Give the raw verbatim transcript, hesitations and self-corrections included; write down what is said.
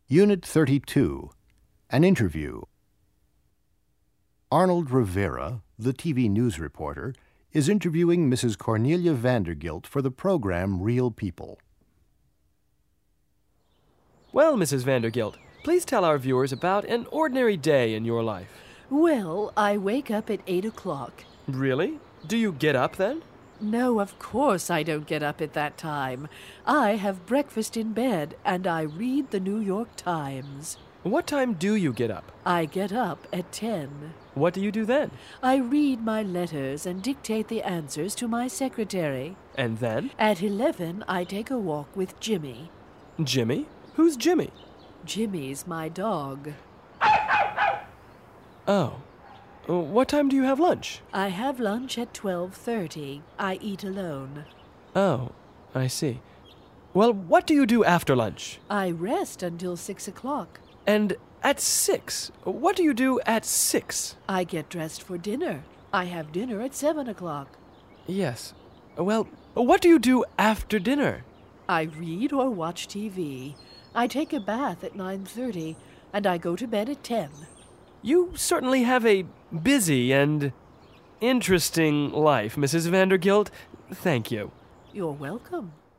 Unit thirty-two, An Interview. Arnold Rivera, the T V news reporter, is interviewing Missus Cornelia Vandergilt for the program Real People. Well, Missus Vandergilt, please tell our viewers about an ordinary day in your life. Well, I wake up at eight o'clock. Really? Do you get up then? No, of course I don't get up at that time. I have breakfast in bed, and I read the New York Times. What time do you get up? I get up at ten. What do you do then? I read my letters and dictate the answers to my secretary. And then? At eleven, I take a walk with Jimmy. Jimmy? Who's Jimmy? Jimmy's my dog. Oh. What time do you have lunch? I have lunch at twelve thirty. I eat alone. Oh, I see. Well, what do you do after lunch? I rest until six o'clock. And at six? What do you do at six? I get dressed for dinner. I have dinner at seven o'clock. Yes. Well, what do you do after dinner? I read or watch T V. I take a bath at nine thirty, and I go to bed at ten. You certainly have a busy and interesting life, Missus Vandergilt. Thank you. You're welcome.